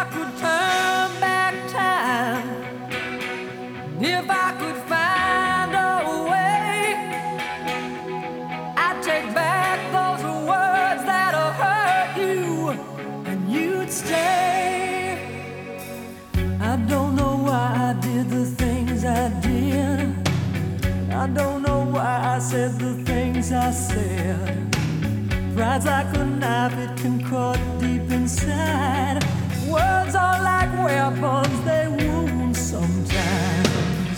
could turn back time, if I could find a way, I'd take back those words that'll hurt you, and you'd stay. I don't know why I did the things I did. I don't know why I said the things I said. Pride's like a knife, it can cut deep inside. Words are like weapons, they wound sometimes.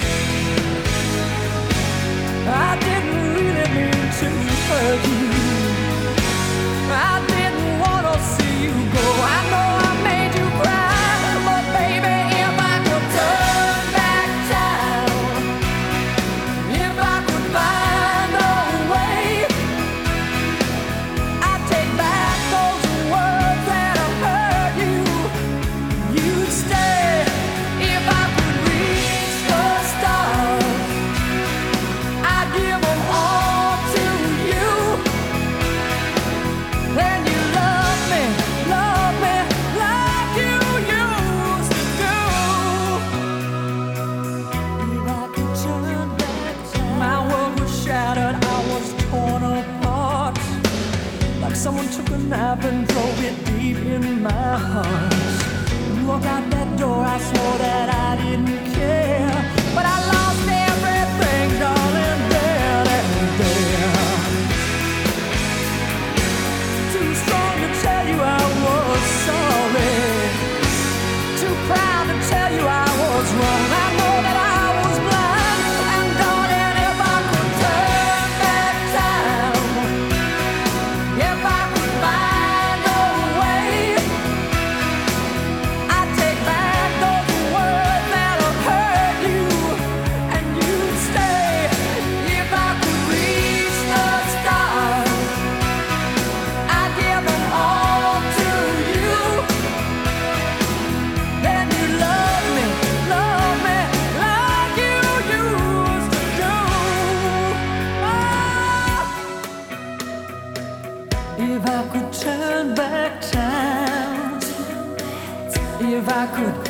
I didn't really mean to hurt you. I didn't want to see you go. I know I made you cry, but baby, if I could turn back time, if I could find a way, I'd take back those words that'll hurt you. You'd stay. If I could reach the stars, I'd give them all to you. Then you love me like you used to do. If I could turn back time, my world was shattered, I was torn apart, like someone took a knife and drove it deep in my heart. When you walked out that door, I swore that I didn't care, but I lost everything, darling, there and there. Too strong to tell you I was sorry, too proud to tell you I was wrong. I know that I was blind, and darling, if I could turn back time, if I could find a way, I'd take back those words that'll hurt you, and you'd stay. If I could reach the stars, I'd give them all to you. Then you love me like you used to do. If I could turn back time, if I could